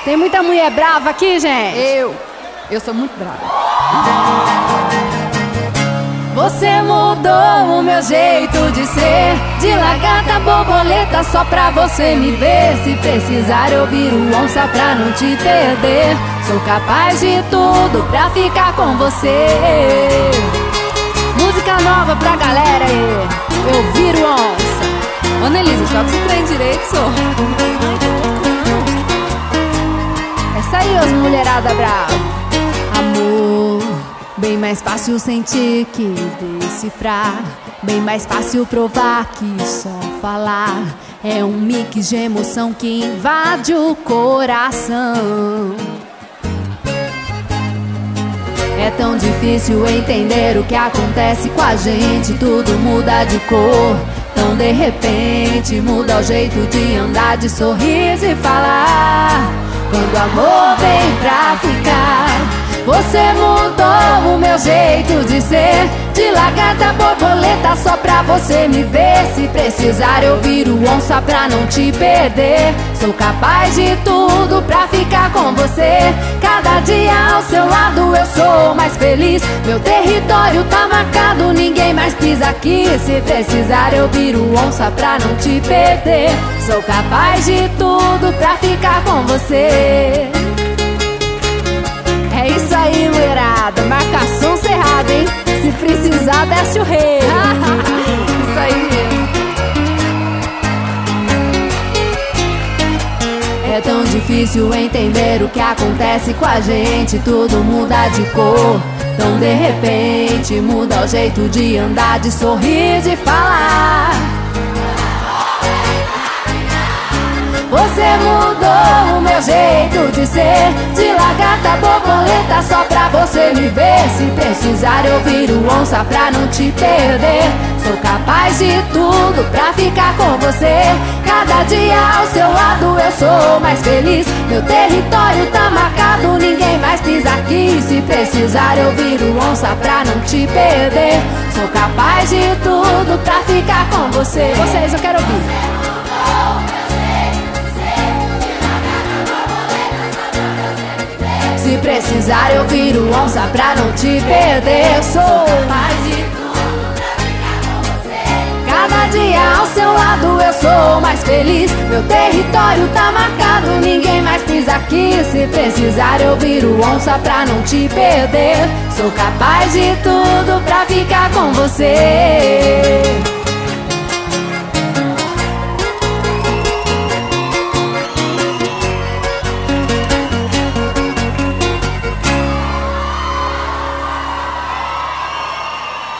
Tem muita mulher brava aqui, gente. Eu sou muito brava. Você mudou o meu jeito de ser, de lagarta borboleta só pra você me ver. Se precisar eu viro onça pra não te perder. Sou capaz de tudo pra ficar com você. Música nova pra galera aí. Eu viro onça. Ô Nelisa, toca esse trem direito, só. Essa aí, os mulherada brava. Amor, bem mais fácil sentir que decifrar. Bem mais fácil provar que só falar. É um mix de emoção que invade o coração. É tão difícil entender o que acontece com a gente. Tudo muda de cor, tão de repente muda o jeito de andar, de sorrir e falar. Quando o amor vem pra ficar, você mudou o meu jeito de ser, de lagarta borboleta só pra você me ver. Se precisar eu viro onça pra não te perder. Sou capaz de tudo pra ficar com você. Cada dia ao seu lado eu sou mais feliz. Meu território tá marcado, ninguém mais pisa aqui. Se precisar eu viro onça pra não te perder. Sou capaz de tudo pra ficar com você. É isso aí, mulherada. Marcação cerrada, hein? Se precisar, desce o rei. Isso aí. É tão difícil entender o que acontece com a gente. Tudo muda de cor, tão de repente muda o jeito de andar, de sorrir, de falar. Você mudou o meu jeito de ser, de lagarta borboleta só pra você me ver. Se precisar eu viro onça pra não te perder. Sou capaz de tudo pra ficar com você. Cada dia ao seu lado eu sou mais feliz. Meu território tá marcado, ninguém mais pisa aqui. Se precisar eu viro onça pra não te perder. Sou capaz de tudo pra ficar com você. Vocês, eu quero ouvir. Se precisar eu viro onça pra não te perder. Sou capaz de tudo pra ficar com você. Cada dia ao seu lado eu sou mais feliz. Meu território tá marcado, ninguém mais pisa aqui. Se precisar eu viro onça pra não te perder. Sou capaz de tudo pra ficar com você.